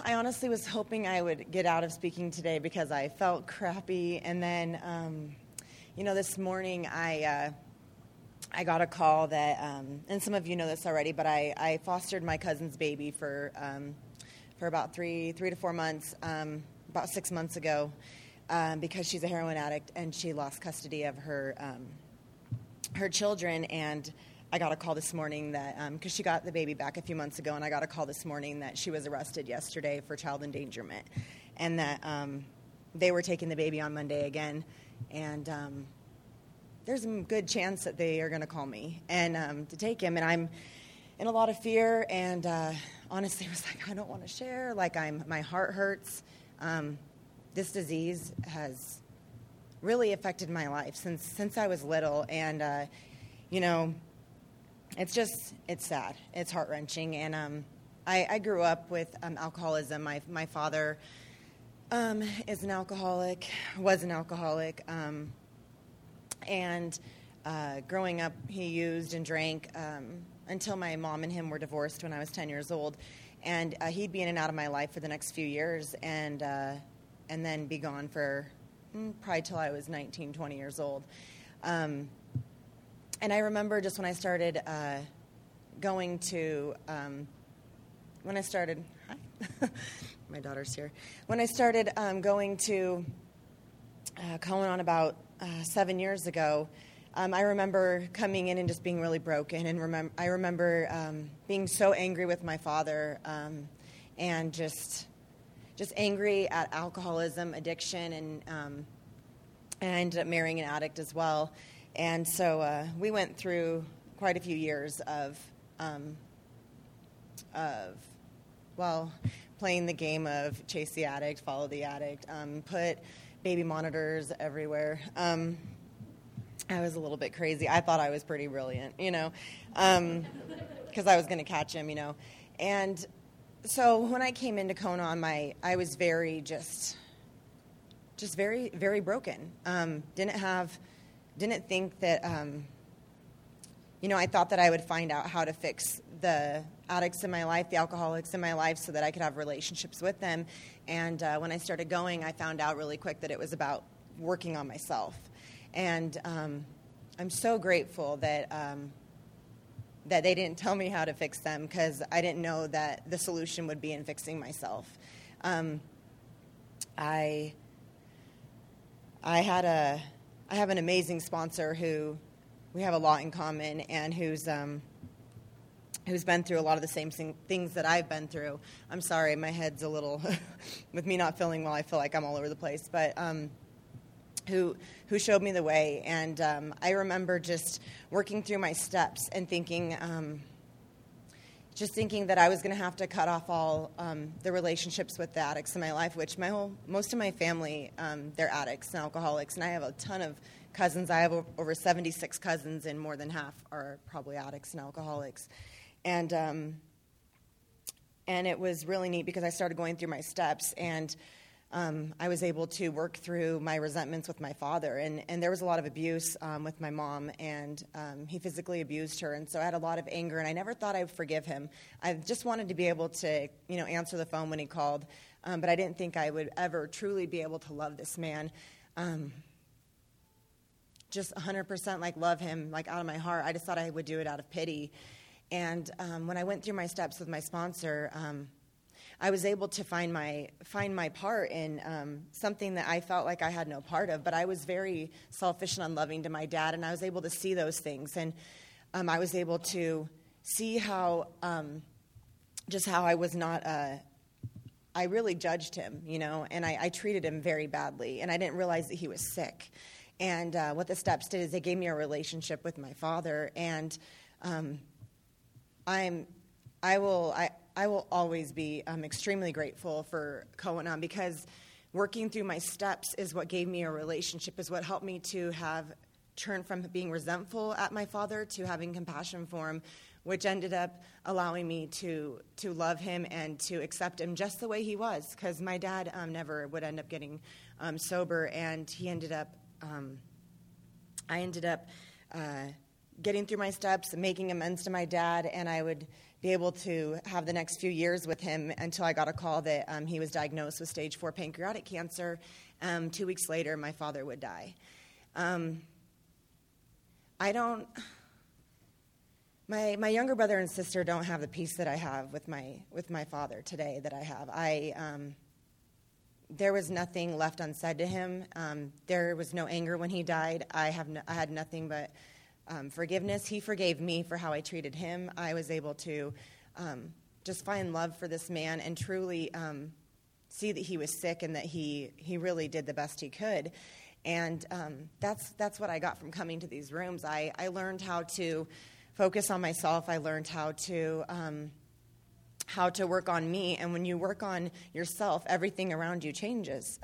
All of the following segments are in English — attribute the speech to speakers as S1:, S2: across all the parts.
S1: I honestly was hoping I would get out of speaking today because I felt crappy. And then, this morning I got a call that, and some of you know this already, but I fostered my cousin's baby for about 3 to 4 months, about 6 months ago, because she's a heroin addict and she lost custody of her children. And I got a call this morning that, because she got the baby back a few months ago, and I got a call this morning that she was arrested yesterday for child endangerment, and that they were taking the baby on Monday again, and there's a good chance that they are going to call me and to take him, and I'm in a lot of fear, and honestly, I was like, I don't want to share, my heart hurts. This disease has really affected my life since I was little, and it's sad. It's heart-wrenching. And I grew up with alcoholism. My father was an alcoholic. And growing up, he used and drank until my mom and him were divorced when I was 10 years old. And he'd be in and out of my life for the next few years and then be gone for probably till I was 19, 20 years old. And I remember just when I started going to, my daughter's here. When I started going to Cohen-On about 7 years ago, I remember coming in and just being really broken. And I remember being so angry with my father and just angry at alcoholism, addiction, and I ended up marrying an addict as well. And so we went through quite a few years of playing the game of chase the addict, follow the addict, put baby monitors everywhere. I was a little bit crazy. I thought I was pretty brilliant, because I was going to catch him, And so when I came into Cohen-On, I was very just very, very broken. Didn't think that, I thought that I would find out how to fix the addicts in my life, the alcoholics in my life, so that I could have relationships with them. And when I started going, I found out really quick that it was about working on myself. And I'm so grateful that they didn't tell me how to fix them, because I didn't know that the solution would be in fixing myself. I have an amazing sponsor who we have a lot in common, and who's been through a lot of the same things that I've been through. I'm sorry, my head's a little, with me not feeling well, I feel like I'm all over the place, but who showed me the way. And I remember just working through my steps and thinking that I was going to have to cut off all the relationships with the addicts in my life, which most of my family, they're addicts and alcoholics, and I have a ton of cousins. I have over 76 cousins, and more than half are probably addicts and alcoholics. And it was really neat because I started going through my steps, and I was able to work through my resentments with my father, and there was a lot of abuse with my mom, and he physically abused her, and so I had a lot of anger, and I never thought I would forgive him. I just wanted to be able to, answer the phone when he called, but I didn't think I would ever truly be able to love this man, just 100% love him, out of my heart. I just thought I would do it out of pity, and when I went through my steps with my sponsor, I was able to find my part in something that I felt like I had no part of, but I was very selfish and unloving to my dad, and I was able to see those things, and I was able to see how I was not, I really judged him, and I treated him very badly, and I didn't realize that he was sick. And what the steps did is they gave me a relationship with my father, and I will always be extremely grateful for Cohen-On, because working through my steps is what gave me a relationship, is what helped me to have turned from being resentful at my father to having compassion for him, which ended up allowing me to love him and to accept him just the way he was, because my dad never would end up getting sober, and he ended up, I ended up getting through my steps, making amends to my dad, and I would be able to have the next few years with him until I got a call that he was diagnosed with stage 4 pancreatic cancer. 2 weeks later, my father would die. My younger brother and sister don't have the peace that I have with my father today that I have. There was nothing left unsaid to him. There was no anger when he died. I had nothing but forgiveness. He forgave me for how I treated him. I was able to just find love for this man and truly see that he was sick and that he really did the best he could. And that's what I got from coming to these rooms. I learned how to focus on myself. I learned how to work on me. And when you work on yourself, everything around you changes.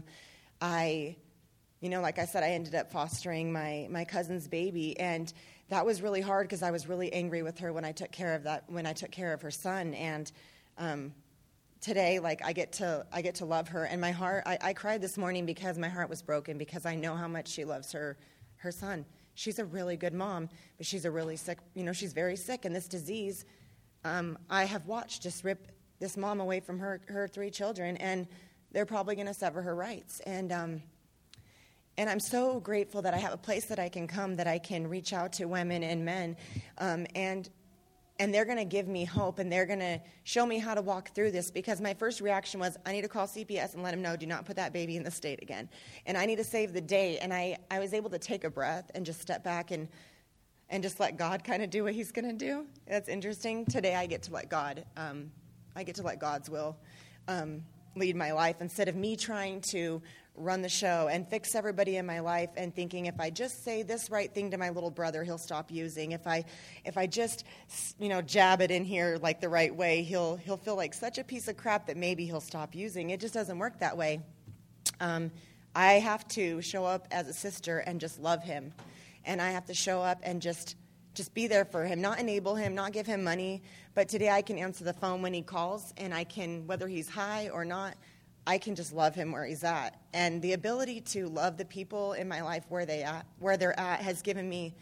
S1: Like I said, I ended up fostering my cousin's baby, and that was really hard because I was really angry with her when I took care of her son. And today, like I get to love her, and my heart. I cried this morning because my heart was broken because I know how much she loves her son. She's a really good mom, but she's a really sick. She's very sick, and this disease. I have watched just rip this mom away from her 3 children, and they're probably going to sever her rights. And I'm so grateful that I have a place that I can come, that I can reach out to women and men, and they're going to give me hope, and they're going to show me how to walk through this, because my first reaction was, I need to call CPS and let them know, do not put that baby in the state again. And I need to save the day. And I was able to take a breath and just step back and just let God kind of do what he's going to do. That's interesting. Today I get to let God's will lead my life instead of me trying to run the show and fix everybody in my life and thinking if I just say this right thing to my little brother, he'll stop using. If I just jab it in here like the right way, he'll feel like such a piece of crap that maybe he'll stop using. It just doesn't work that way. I have to show up as a sister and just love him. And I have to show up and just be there for him, not enable him, not give him money. But today I can answer the phone when he calls, and I can, whether he's high or not, I can just love him where he's at. And the ability to love the people in my life where they're at has given me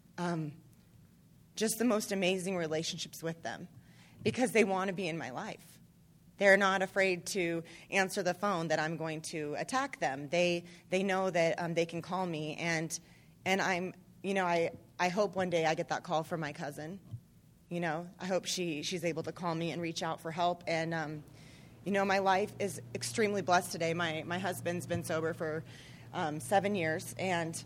S1: just the most amazing relationships with them, because they want to be in my life. They're not afraid to answer the phone that I'm going to attack them. They know that they can call me, and I'm, I hope one day I get that call from my cousin. I hope she's able to call me and reach out for help. And my life is extremely blessed today. My husband's been sober for 7 years, and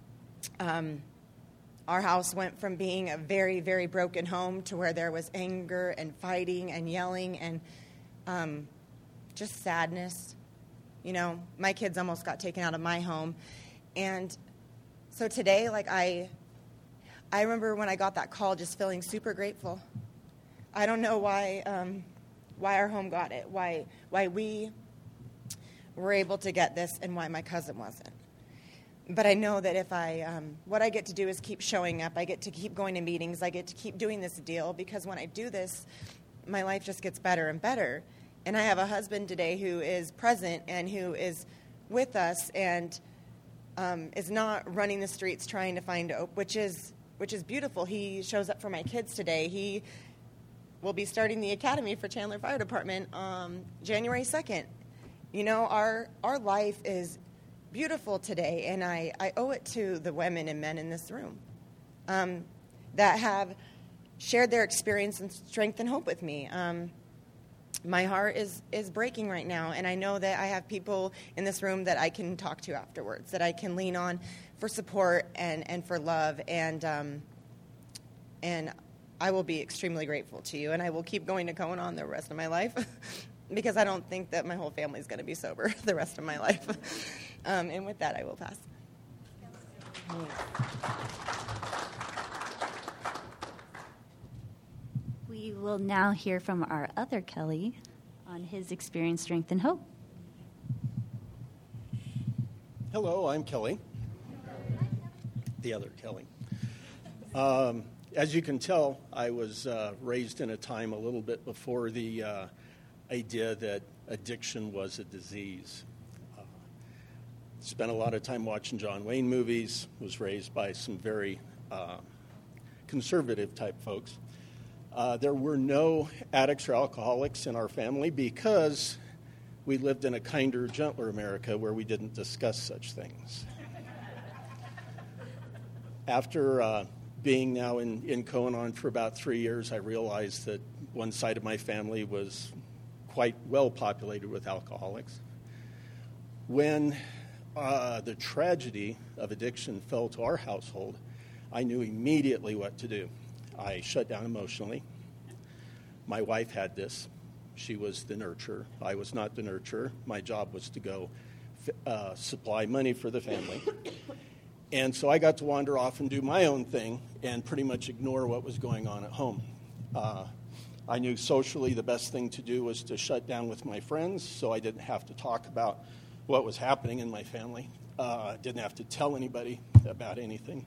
S1: our house went from being a very, very broken home to where there was anger and fighting and yelling and just sadness. My kids almost got taken out of my home. And so today, I remember when I got that call just feeling super grateful. I don't know why our home got it, why we were able to get this, and why my cousin wasn't. But I know that if what I get to do is keep showing up, I get to keep going to meetings, I get to keep doing this deal, because when I do this, my life just gets better and better. And I have a husband today who is present and who is with us and is not running the streets trying to find hope, which is beautiful. He shows up for my kids today. He will be starting the academy for Chandler Fire Department January 2nd. Our life is beautiful today, and I owe it to the women and men in this room that have shared their experience and strength and hope with me. My heart is breaking right now, and I know that I have people in this room that I can talk to afterwards, that I can lean on for support and for love, and I will be extremely grateful to you, and I will keep going to Koan the rest of my life because I don't think that my whole family is going to be sober the rest of my life. And with that, I will pass.
S2: We will now hear from our other Kelly on his experience, strength, and hope.
S3: Hello, I'm Kelly. The other Kelly. As you can tell, I was raised in a time a little bit before the idea that addiction was a disease. Spent a lot of time watching John Wayne movies, was raised by some very conservative type folks. There were no addicts or alcoholics in our family because we lived in a kinder, gentler America where we didn't discuss such things. After being now in Koanon for about 3 years, I realized that one side of my family was quite well populated with alcoholics. When the tragedy of addiction fell to our household, I knew immediately what to do. I shut down emotionally. My wife had this. She was the nurturer. I was not the nurturer. My job was to go supply money for the family. And so I got to wander off and do my own thing and pretty much ignore what was going on at home. I knew socially the best thing to do was to shut down with my friends so I didn't have to talk about what was happening in my family. Didn't have to tell anybody about anything.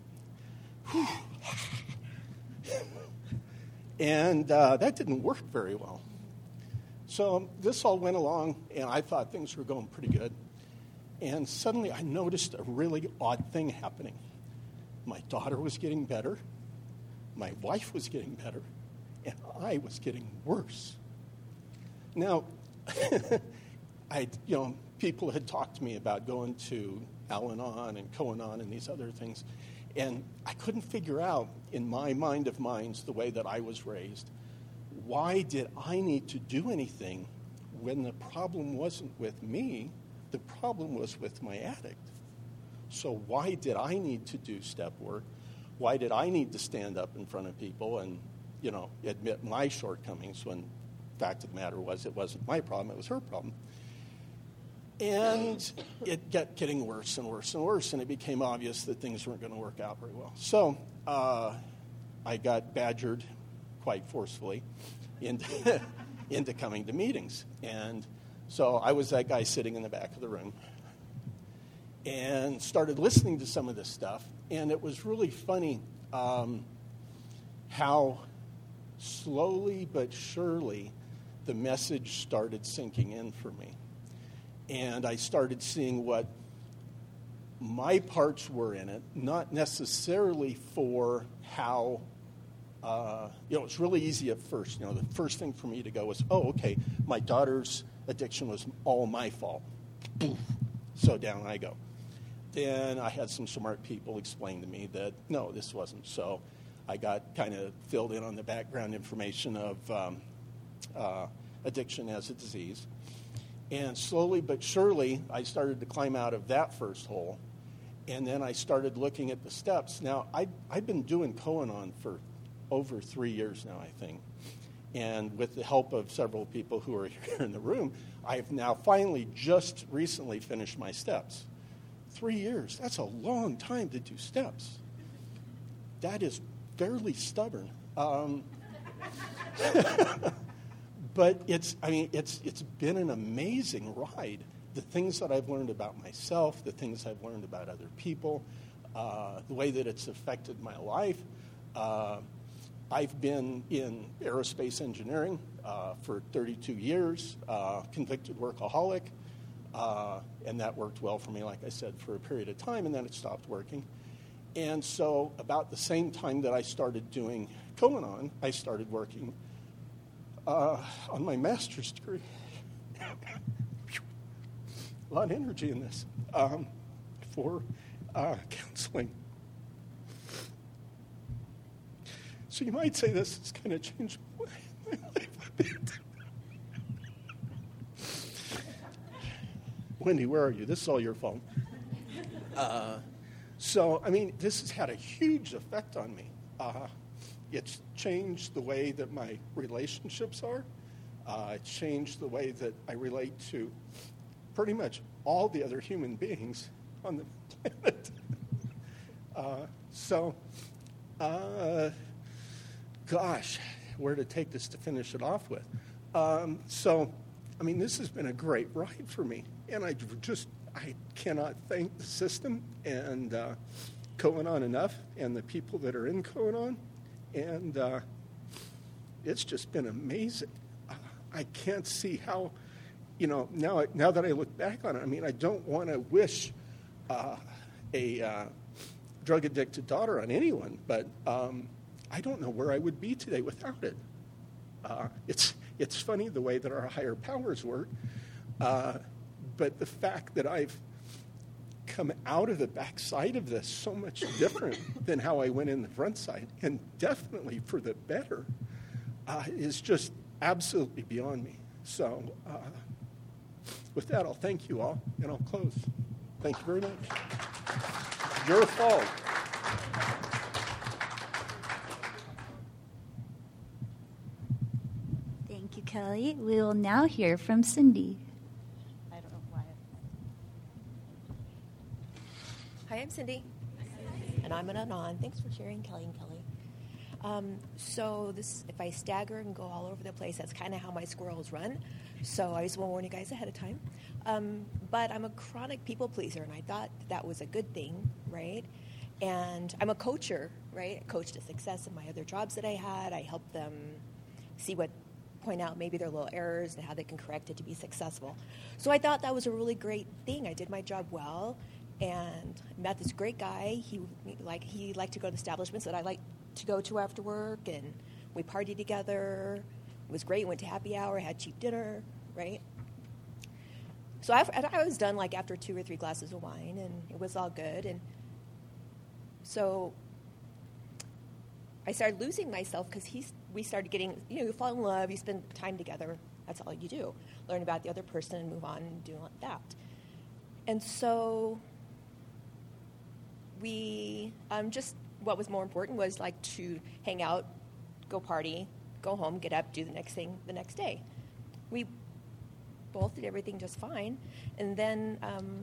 S3: And that didn't work very well. So this all went along, and I thought things were going pretty good. And suddenly I noticed a really odd thing happening. My daughter was getting better, my wife was getting better, and I was getting worse. Now, people had talked to me about going to Al-Anon and Koanon and these other things, and I couldn't figure out, in my mind of minds, the way that I was raised, why did I need to do anything when the problem wasn't with me? The problem was with my addict. So why did I need to do step work? Why did I need to stand up in front of people and, admit my shortcomings when the fact of the matter was it wasn't my problem, it was her problem? And it kept getting worse and worse and worse, and it became obvious that things weren't going to work out very well. So I got badgered quite forcefully into coming to meetings. And so I was that guy sitting in the back of the room and started listening to some of this stuff. And it was really funny how slowly but surely the message started sinking in for me. And I started seeing what my parts were in it, not necessarily for how, it's really easy at first. The first thing for me to go was, oh, okay, my daughter's addiction was all my fault. So down I go. Then I had some smart people explain to me that, no, this wasn't so. I got kind of filled in on the background information of addiction as a disease. And slowly but surely, I started to climb out of that first hole. And then I started looking at the steps. Now, I've been doing Koanon for over 3 years now, I think. And with the help of several people who are here in the room, I've now finally just recently finished my steps. 3 years, that's a long time to do steps. That is fairly stubborn. But it's been an amazing ride. The things that I've learned about myself, the things I've learned about other people, the way that it's affected my life. I've been in aerospace engineering for 32 years, convicted workaholic, and that worked well for me, like I said, for a period of time, and then it stopped working. And so about the same time that I started doing Koanon, I started working on my master's degree. A lot of energy in this for counseling. So you might say this is going to change my life a bit. Wendy, where are you? This is all your fault. This has had a huge effect on me. It's changed the way that my relationships are. It's changed the way that I relate to pretty much all the other human beings on the planet. Where to take this to finish it off with? This has been a great ride for me. And I cannot thank the system and Koanon enough and the people that are in Koanon. And it's just been amazing. I can't see how, now that I look back on it, I don't want to wish a drug-addicted daughter on anyone, but I don't know where I would be today without it. It's funny the way that our higher powers work, but the fact that I've come out of the backside of this so much different than how I went in the front side, and definitely for the better, is just absolutely beyond me. So with that, I'll thank you all, and I'll close. Thank you very much. Your fault.
S2: Thank you, Kelly. We will now hear from Cindy.
S4: I don't know why. Hi, I'm Cindy. And I'm an Anon. Thanks for sharing, Kelly and Kelly. So if I stagger and go all over the place, that's kind of how my squirrels run. So I just want to warn you guys ahead of time. But I'm a chronic people pleaser, and I thought that was a good thing, right? And I'm a coacher, right? I coached to success in my other jobs that I had. I helped them point out maybe their little errors and how they can correct it to be successful. So I thought that was a really great thing. I did my job well, and met this great guy. He liked to go to establishments that I like to go to after work, and we partied together. It was great. Went to happy hour, had cheap dinner, right? So I was done like after 2 or 3 glasses of wine, and it was all good. And so I started losing myself because we started getting, you fall in love, you spend time together. That's all you do. Learn about the other person and move on and do that. And so we what was more important was like to hang out, go party, go home, get up, do the next thing the next day. We both did everything just fine. And then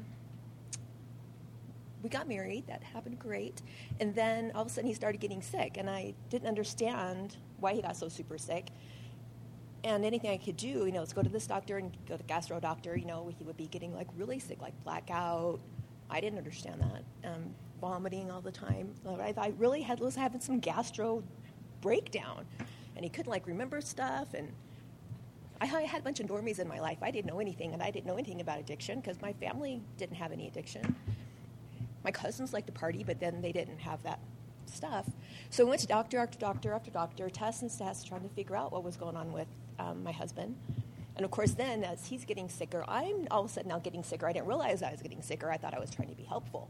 S4: we got married. That happened great. And then all of a sudden he started getting sick, and I didn't understand why he got so super sick. And anything I could do, let's go to this doctor and go to gastro doctor, he would be getting like really sick, like blackout. I didn't understand that. Vomiting all the time. I really was having some gastro breakdown, and he couldn't remember stuff. And I had a bunch of normies in my life. I didn't know anything, and I didn't know anything about addiction because my family didn't have any addiction. My cousins liked to party, but then they didn't have that stuff. So we went to doctor after doctor after doctor, tests and tests, trying to figure out what was going on with my husband. And of course, then as he's getting sicker, I'm all of a sudden now getting sicker. I didn't realize I was getting sicker. I thought I was trying to be helpful.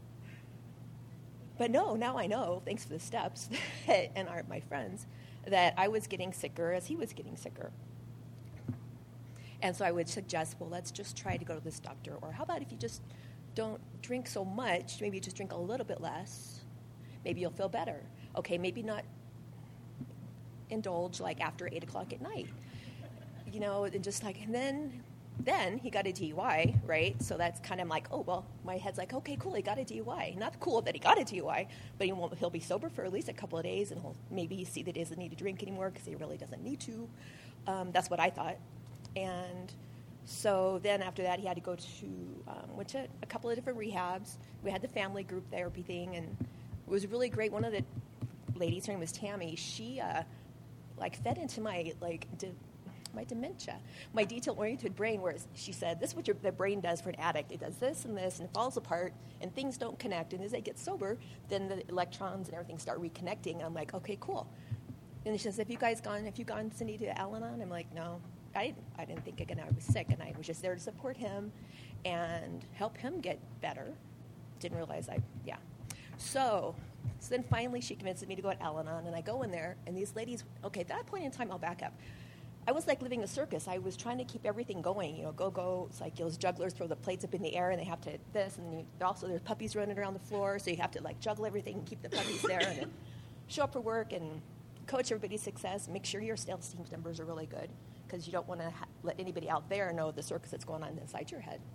S4: But no, now I know, thanks for the steps and my friends, that I was getting sicker as he was getting sicker. And so I would suggest, well, let's just try to go to this doctor. Or how about if you just don't drink so much, maybe you just drink a little bit less. Maybe you'll feel better. Okay, maybe not indulge after 8 o'clock at night. And just and then he got a DUI, right? So that's kind of like, oh, well, my head's like, okay, cool, he got a DUI. Not cool that he got a DUI, but he'll be sober for at least a couple of days, and he'll maybe see that he doesn't need to drink anymore because he really doesn't need to. That's what I thought. And so then after that, he had to go went to a couple of different rehabs. We had the family group therapy thing, and it was really great. One of the ladies, her name was Tammy, she fed into my my dementia, my detail-oriented brain, where she said, this is what the brain does for an addict. It does this and this, and it falls apart, and things don't connect. And as they get sober, then the electrons and everything start reconnecting. And I'm like, okay, cool. And she says, have you gone, Cindy, to Al-Anon? I'm like, no, I didn't think again I was sick, and I was just there to support him and help him get better. Didn't realize So then finally she convinces me to go to Al-Anon, and I go in there, and these ladies, okay, at that point in time, I'll back up. I was like living a circus. I was trying to keep everything going, go. It's like those jugglers throw the plates up in the air, and they have to this, and there's puppies running around the floor, so you have to juggle everything and keep the puppies there, and then show up for work and coach everybody's success. Make sure your sales team numbers are really good, because you don't want to let anybody out there know the circus that's going on inside your head.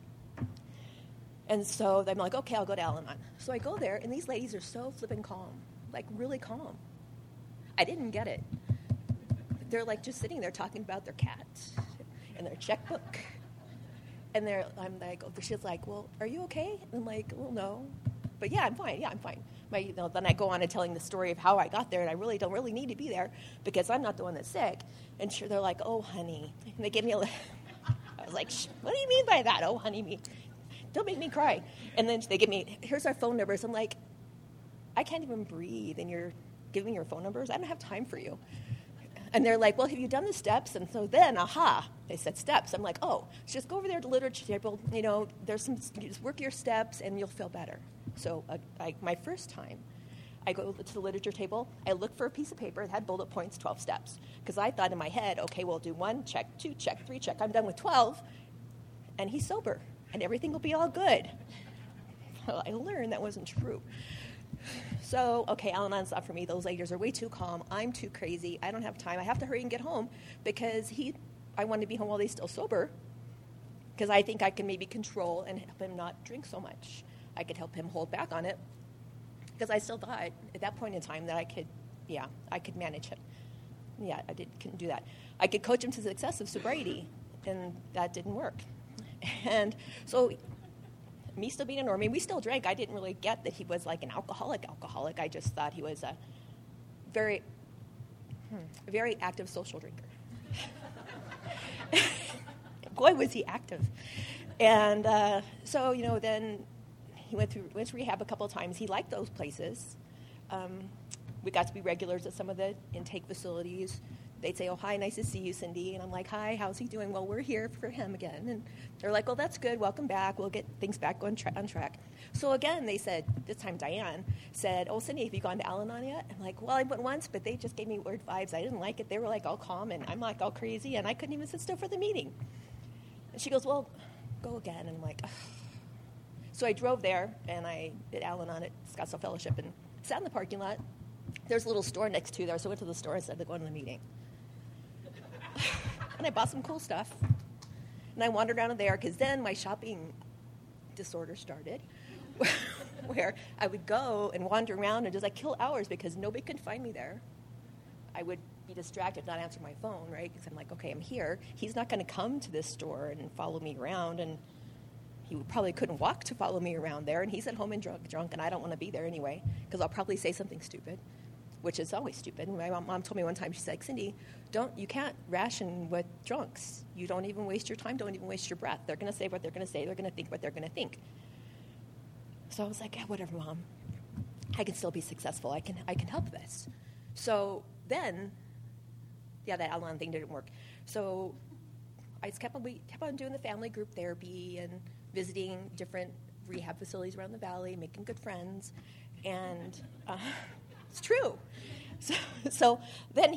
S4: And so I'm like, okay, I'll go to Al-Anon. So I go there, and these ladies are so flippin' calm, really calm. I didn't get it. They're just sitting there talking about their cat and their checkbook. And I'm like, she's like, well, are you okay? And I'm like, well, no. But yeah, I'm fine. Yeah, I'm fine. Then I go on to telling the story of how I got there, and I really don't need to be there because I'm not the one that's sick. And sure, they're like, oh, honey. And they gave me I was like, what do you mean by that? Oh, honey, don't make me cry. And then they give me, here's our phone numbers. I'm like, I can't even breathe, and you're giving me your phone numbers? I don't have time for you. And they're like, well, have you done the steps? And so then, they said steps. I'm like, oh, so just go over there to the literature table. There's some, you just work your steps and you'll feel better. So my first time, I go to the literature table. I look for a piece of paper that had bullet points, 12 steps. Because I thought in my head, okay, we'll do 1, check, 2, check, 3, check. I'm done with 12. And he's sober. And everything will be all good. Well, I learned that wasn't true. So, okay, Al-Anon's not for me. Those ladies are way too calm. I'm too crazy. I don't have time. I have to hurry and get home because I want to be home while he's still sober because I think I can maybe control and help him not drink so much. I could help him hold back on it because I still thought at that point in time that I could manage him. Yeah, couldn't do that. I could coach him to success of sobriety, and that didn't work. And so me still being a normie, we still drank. I didn't really get that he was like an alcoholic. I just thought he was a very, very active social drinker. Boy, was he active. And so, then he went to rehab a couple of times. He liked those places. We got to be regulars at some of the intake facilities. They'd say, oh, hi, nice to see you, Cindy. And I'm like, hi, how's he doing? Well, we're here for him again. And they're like, well, that's good. Welcome back. We'll get things back on track. So again, they said, this time Diane said, oh, Cindy, have you gone to Al-Anon yet? I'm like, well, I went once, but they just gave me weird vibes. I didn't like it. They were like all calm, and I'm like all crazy, and I couldn't even sit still for the meeting. And she goes, well, go again. And I'm like, ugh. So I drove there, and I did Al-Anon at Scottsdale Fellowship and sat in the parking lot. There's a little store next to there, so I went to the store instead of going to the meeting. And I bought some cool stuff. And I wandered around there because then my shopping disorder started where I would go and wander around and just kill hours because nobody could find me there. I would be distracted, not answer my phone, right? Because I'm like, okay, I'm here. He's not going to come to this store and follow me around, and he probably couldn't walk to follow me around there, and he's at home and drunk, and I don't want to be there anyway because I'll probably say something stupid, which is always stupid. My mom told me one time, she's like, Cindy, you can't ration with drunks. You don't even waste your time. Don't even waste your breath. They're going to say what they're going to say. They're going to think what they're going to think. So I was like, yeah, whatever, Mom. I can still be successful. I can help this. So then, that Al-Anon thing didn't work. So I just kept on doing the family group therapy and visiting different rehab facilities around the valley, making good friends, and it's true. So then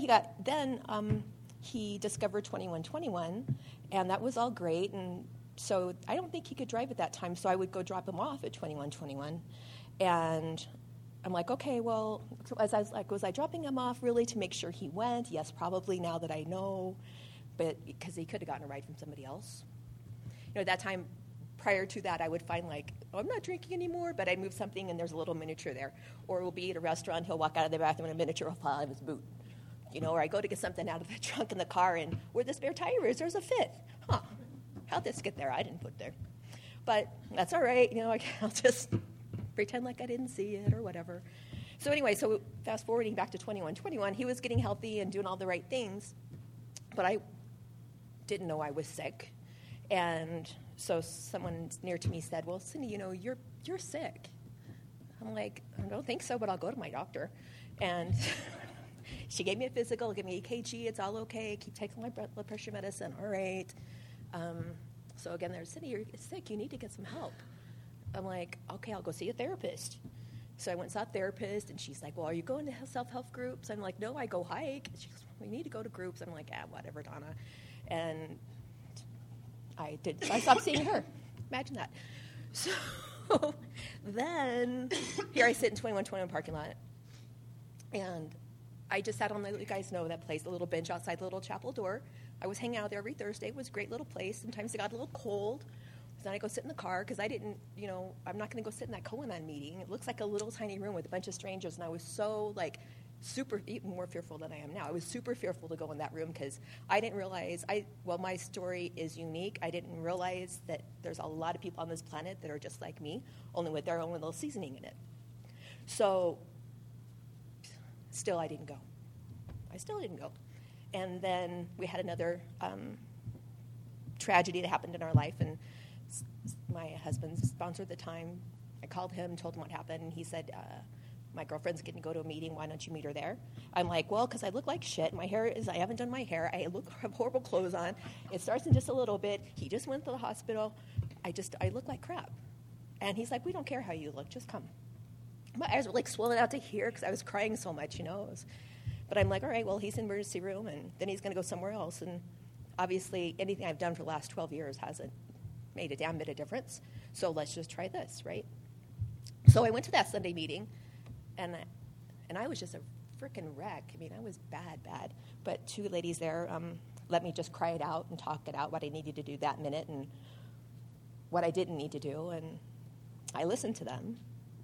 S4: he discovered 2121, and that was all great. And so I don't think he could drive at that time, so I would go drop him off at 2121. And I'm like, okay, well, as I was like, was I dropping him off really to make sure he went? Yes, probably, now that I know, but because he could have gotten a ride from somebody else. At that time, prior to that, I would find I'm not drinking anymore, but I'd move something and there's a little miniature there. Or we'll be at a restaurant, he'll walk out of the bathroom and a miniature will fall out of his boot. Or I go to get something out of the trunk in the car and where the spare tire is, there's a fifth. How'd this get there? I didn't put it there. But that's all right, I'll just pretend like I didn't see it or whatever. So anyway, fast forwarding back to 2121, he was getting healthy and doing all the right things, but I didn't know I was sick. And so someone near to me said, well, Cindy, you're sick. I'm like, I don't think so, but I'll go to my doctor. And she gave me a physical, gave me a EKG, it's all okay, keep taking my blood pressure medicine, all right. So again, there's, Cindy, you're sick, you need to get some help. I'm like, okay, I'll go see a therapist. So I went and saw a therapist, and she's like, well, are you going to self-help groups? I'm like, no, I go hike. She goes, we need to go to groups. I'm like, whatever, Donna. And I did. So I stopped seeing her. Imagine that. So then here I sit in 2121 parking lot, and I just sat on you guys know that place, the little bench outside the little chapel door. I was hanging out there every Thursday. It was a great little place. Sometimes it got a little cold. So then I go sit in the car because I didn't, I'm not going to go sit in that Al-Anon meeting. It looks like a little tiny room with a bunch of strangers, and I was so even more fearful than I am now. I was super fearful to go in that room because I didn't realize, my story is unique. I didn't realize that there's a lot of people on this planet that are just like me, only with their own little seasoning in it. So still I didn't go. And then we had another tragedy that happened in our life, and my husband's sponsor at the time, I called him, told him what happened, and he said, My girlfriend's going to go to a meeting. Why don't you meet her there? I'm like, well, because I look like shit. I haven't done my hair. I have horrible clothes on. It starts in just a little bit. He just went to the hospital. I look like crap. And he's like, we don't care how you look. Just come. My eyes were like swollen out to here because I was crying so much, But I'm like, all right, well, he's in the emergency room, and then he's going to go somewhere else. And obviously, anything I've done for the last 12 years hasn't made a damn bit of difference. So let's just try this, right? So I went to that Sunday meeting. And I was just a freaking wreck. I mean, I was bad. But two ladies there let me just cry it out and talk it out, what I needed to do that minute and what I didn't need to do. And I listened to them.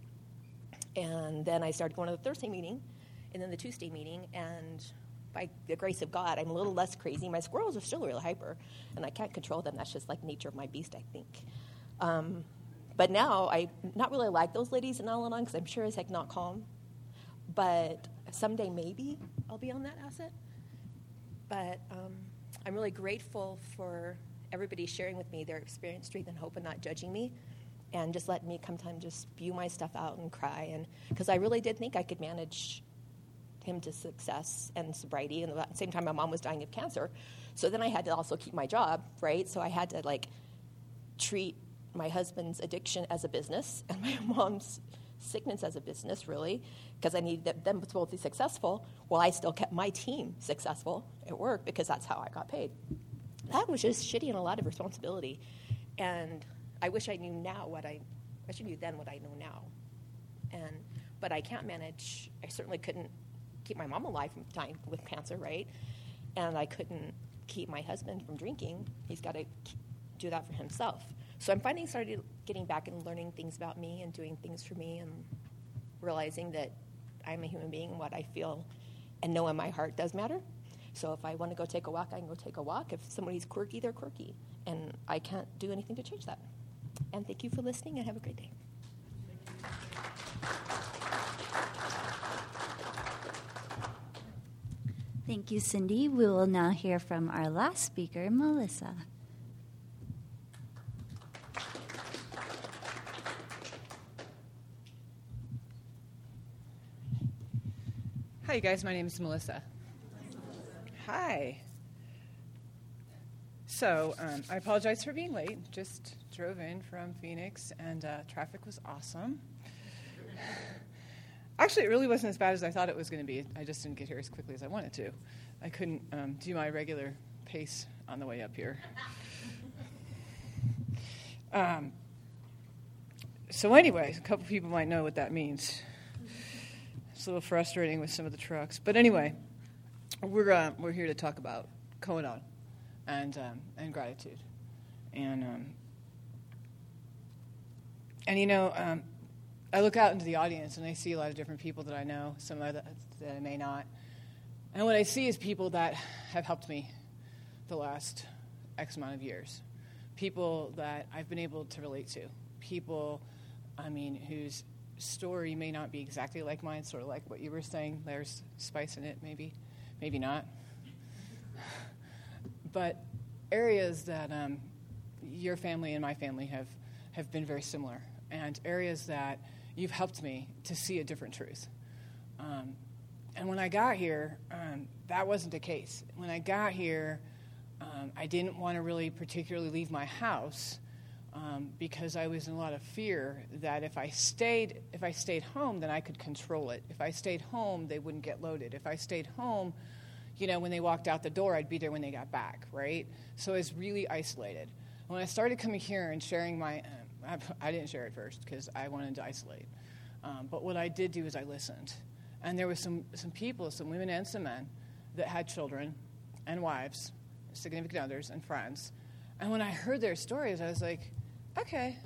S4: And then I started going to the Thursday meeting and then the Tuesday meeting. And by the grace of God, I'm a little less crazy. My squirrels are still really hyper, and I can't control them. That's just like nature of my beast, I think. But now, I not really like those ladies in Al-Anon because I'm sure as heck not calm. But someday maybe I'll be on that asset. But I'm really grateful for everybody sharing with me their experience, strength, and hope, and not judging me, and just letting me come time just spew my stuff out and cry. And because I really did think I could manage him to success and sobriety, and at the same time my mom was dying of cancer. So then I had to also keep my job, right? So I had to treat my husband's addiction as a business and my mom's sickness as a business, really, because I needed them to both be successful while I still kept my team successful at work because that's how I got paid. That was just shitty and a lot of responsibility. And I wish I knew now I knew then what I know now. But I can't manage, I certainly couldn't keep my mom alive from dying with cancer, right? And I couldn't keep my husband from drinking. He's got to do that for himself. So I'm finally started getting back and learning things about me and doing things for me and realizing that I'm a human being. What I feel and know in my heart does matter. So if I want to go take a walk, I can go take a walk. If somebody's quirky, they're quirky. And I can't do anything to change that. And thank you for listening, and have a great day.
S2: Thank you, Cindy. We will now hear from our last speaker, Melissa.
S5: Hi, you guys. My name is Melissa. Hi. So, I apologize for being late. Just drove in from Phoenix, and traffic was awesome. Actually, it really wasn't as bad as I thought it was going to be. I just didn't get here as quickly as I wanted to. I couldn't do my regular pace on the way up here. So anyway, a couple people might know what that means. It's a little frustrating with some of the trucks. But anyway, we're here to talk about Koan and gratitude. And I look out into the audience and I see a lot of different people that I know, some that I may not. And what I see is people that have helped me the last X amount of years. People that I've been able to relate to. People, whose story may not be exactly like mine, sort of like what you were saying. There's spice in it, maybe not. But areas that your family and my family have been very similar, and areas that you've helped me to see a different truth. And when I got here, that wasn't the case. When I got here, I didn't want to really particularly leave my house because I was in a lot of fear that if I stayed home, then I could control it. If I stayed home, they wouldn't get loaded. If I stayed home, when they walked out the door, I'd be there when they got back, right? So I was really isolated. When I started coming here and sharing my, I didn't share it first because I wanted to isolate. But what I did do is I listened. And there was some people, some women and some men, that had children and wives, significant others, and friends. And when I heard their stories, I was like, okay,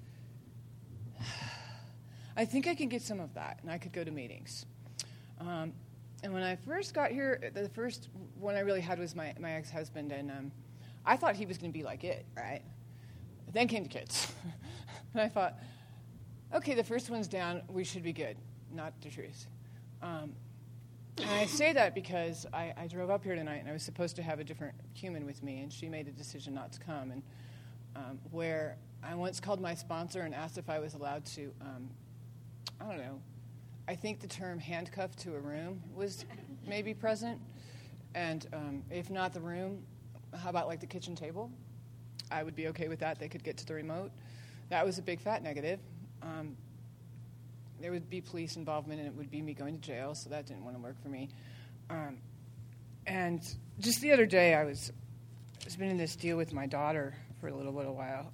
S5: I think I can get some of that, and I could go to meetings. And when I first got here, the first one I really had was my ex-husband, and I thought he was going to be like it, right? Then came the kids. And I thought, okay, the first one's down, we should be good. Not the truth. And I say that because I drove up here tonight, and I was supposed to have a different human with me, and she made a decision not to come. And where I once called my sponsor and asked if I was allowed to, I think the term handcuffed to a room was maybe present. And if not the room, how about like the kitchen table? I would be okay with that. They could get to the remote. That was a big fat negative. There would be police involvement, and it would be me going to jail, so that didn't want to work for me. And just the other day, I was been in this deal with my daughter for a little while.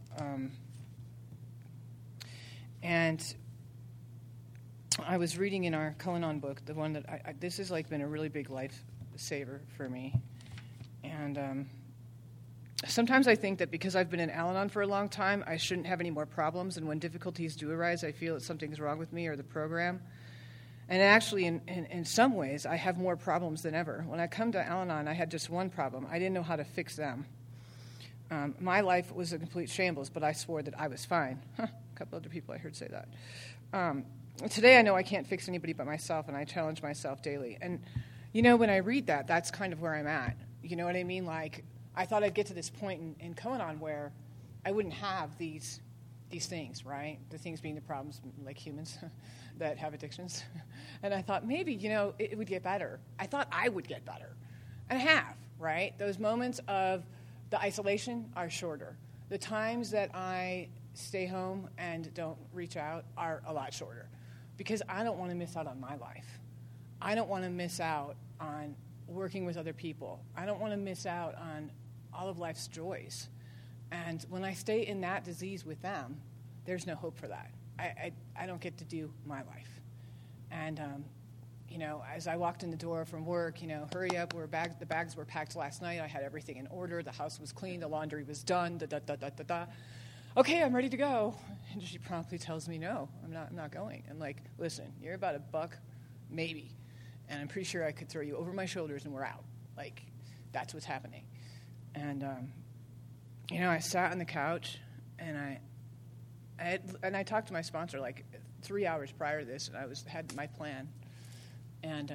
S5: And I was reading in our Cullinan book, the one that this has like been a really big lifesaver for me. And sometimes I think that because I've been in Al-Anon for a long time, I shouldn't have any more problems. And when difficulties do arise, I feel that something's wrong with me or the program. And actually, in some ways, I have more problems than ever. When I come to Al-Anon, I had just one problem. I didn't know how to fix them. My life was a complete shambles, but I swore that I was fine. A couple other people I heard say that. Today, I know I can't fix anybody but myself, and I challenge myself daily. And, when I read that, that's kind of where I'm at. You know what I mean? Like, I thought I'd get to this point in Koanon where I wouldn't have these things, right? The things being the problems, like humans that have addictions. And I thought maybe, it would get better. I thought I would get better. And I have, right? Those moments of the isolation are shorter. The times that I stay home and don't reach out are a lot shorter because I don't want to miss out on my life. I don't want to miss out on working with other people. I don't want to miss out on all of life's joys. And when I stay in that disease with them, there's no hope for that. I don't get to do my life. And, as I walked in the door from work, hurry up, the bags were packed last night. I had everything in order. The house was clean. The laundry was done. Okay, I'm ready to go. And she promptly tells me, no, I'm not going. I'm like, listen, you're about $1, maybe. And I'm pretty sure I could throw you over my shoulders and we're out. Like, that's what's happening. And, I sat on the couch and I talked to my sponsor like 3 hours prior to this, and I had my plan and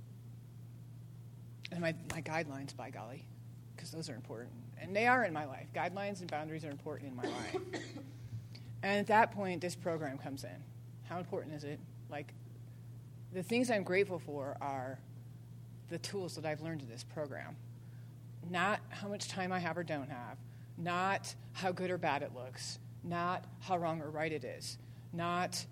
S5: my guidelines, by golly, because those are important. And they are in my life. Guidelines and boundaries are important in my life. And at that point, this program comes in. How important is it? Like, the things I'm grateful for are the tools that I've learned in this program. Not how much time I have or don't have. Not how good or bad it looks. Not how wrong or right it is. Not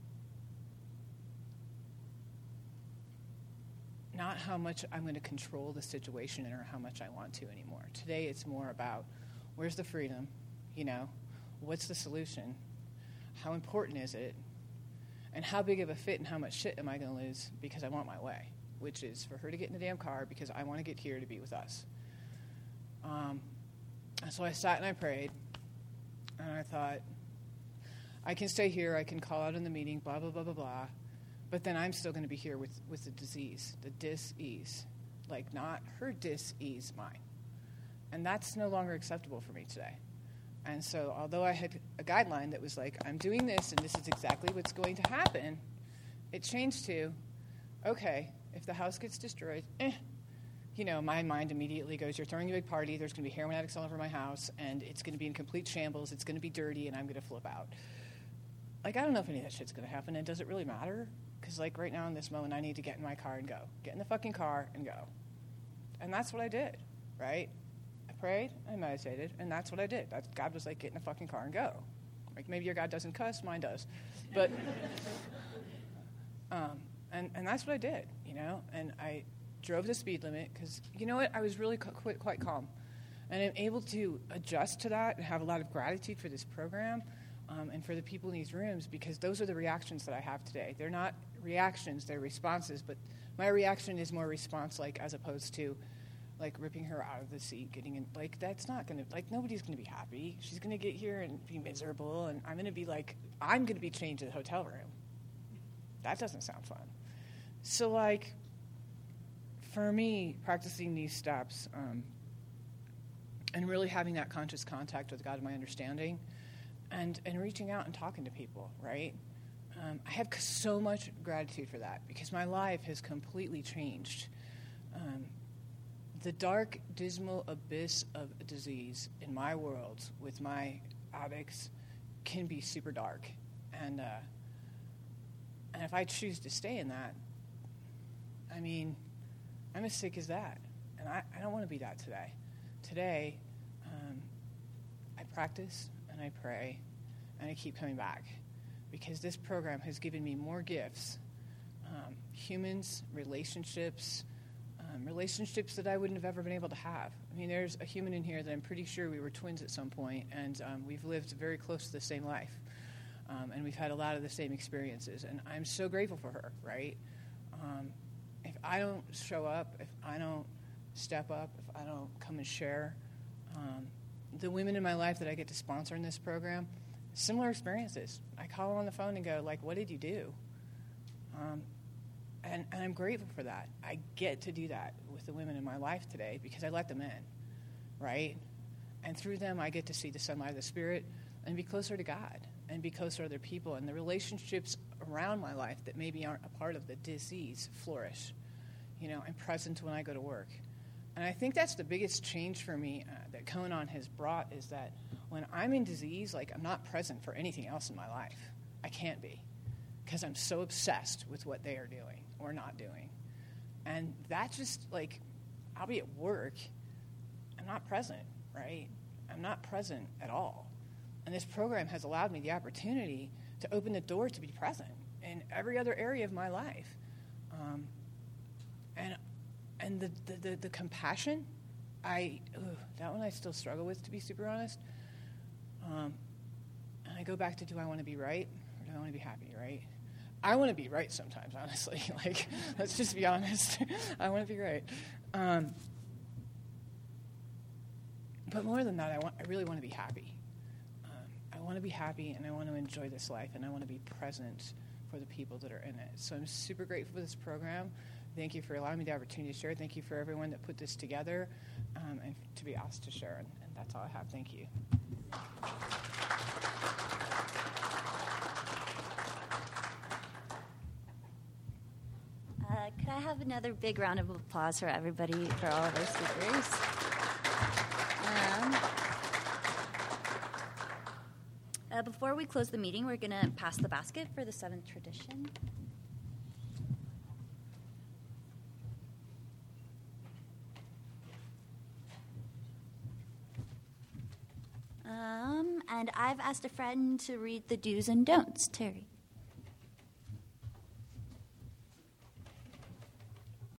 S5: how much I'm going to control the situation or how much I want to anymore. Today it's more about where's the freedom, what's the solution, how important is it, and how big of a fit and how much shit am I going to lose because I want my way, which is for her to get in the damn car because I want to get here to be with us. So I sat and I prayed, and I thought, I can stay here, I can call out in the meeting, blah, blah, blah, blah, blah, but then I'm still going to be here with the disease, the dis-ease. Like, not her dis-ease, mine. And that's no longer acceptable for me today. And so although I had a guideline that was like, I'm doing this and this is exactly what's going to happen, it changed to, okay, if the house gets destroyed, my mind immediately goes, you're throwing a big party, there's going to be heroin addicts all over my house, and it's going to be in complete shambles, it's going to be dirty, and I'm going to flip out. Like, I don't know if any of that shit's going to happen, and does it really matter? Because, like, right now in this moment, I need to get in my car and go. Get in the fucking car and go. And that's what I did, right? I prayed, I meditated, and that's what I did. God was like, get in the fucking car and go. Like, maybe your God doesn't cuss, mine does. But, and that's what I did, and I drove the speed limit because, you know what, I was really quite calm. And I'm able to adjust to that and have a lot of gratitude for this program and for the people in these rooms because those are the reactions that I have today. They're not reactions, they're responses, but my reaction is more response-like as opposed to, like, ripping her out of the seat, getting in, like, that's not going to, like, nobody's going to be happy. She's going to get here and be miserable, and I'm going to be like, I'm going to be chained to the hotel room. That doesn't sound fun. So, like, for me, practicing these steps and really having that conscious contact with God of my understanding and reaching out and talking to people, right? I have so much gratitude for that because my life has completely changed. The dark, dismal abyss of disease in my world with my addicts can be super dark. And And if I choose to stay in that, I mean, I'm as sick as that. And I don't want to be that today. Today, I practice and I pray and I keep coming back because this program has given me more gifts, humans, relationships that I wouldn't have ever been able to have. I mean, there's a human in here that I'm pretty sure we were twins at some point, and we've lived very close to the same life. And we've had a lot of the same experiences, and I'm so grateful for her, right? If I don't show up, if I don't step up, if I don't come and share, the women in my life that I get to sponsor in this program, similar experiences. I call them on the phone and go, like, what did you do? And I'm grateful for that. I get to do that with the women in my life today because I let them in, right? And through them, I get to see the sunlight of the Spirit and be closer to God and be closer to other people. And the relationships around my life that maybe aren't a part of the disease flourish. You know, I'm present when I go to work. And I think that's the biggest change for me that Konon has brought is that when I'm in disease, like, I'm not present for anything else in my life. I can't be because I'm so obsessed with what they are doing or not doing. And that's just, like, I'll be at work. I'm not present, right? I'm not present at all. And this program has allowed me the opportunity to open the door to be present in every other area of my life. And the compassion, that one I still struggle with, to be super honest. And I go back to, do I want to be right or do I want to be happy, right? I want to be right sometimes, honestly. Like, let's just be honest. I want to be right. But more than that, I really want to be happy. I want to be happy, and I want to enjoy this life, and I want to be present for the people that are in it. So I'm super grateful for this program. Thank you for allowing me the opportunity to share. Thank you for everyone that put this together and to be asked to share. And that's all I have. Thank you.
S2: Could I have another big round of applause for everybody, for all of our speakers? Before we close the meeting, we're going to pass the basket for the seventh tradition. And I've asked a friend to read the do's and don'ts. Terry.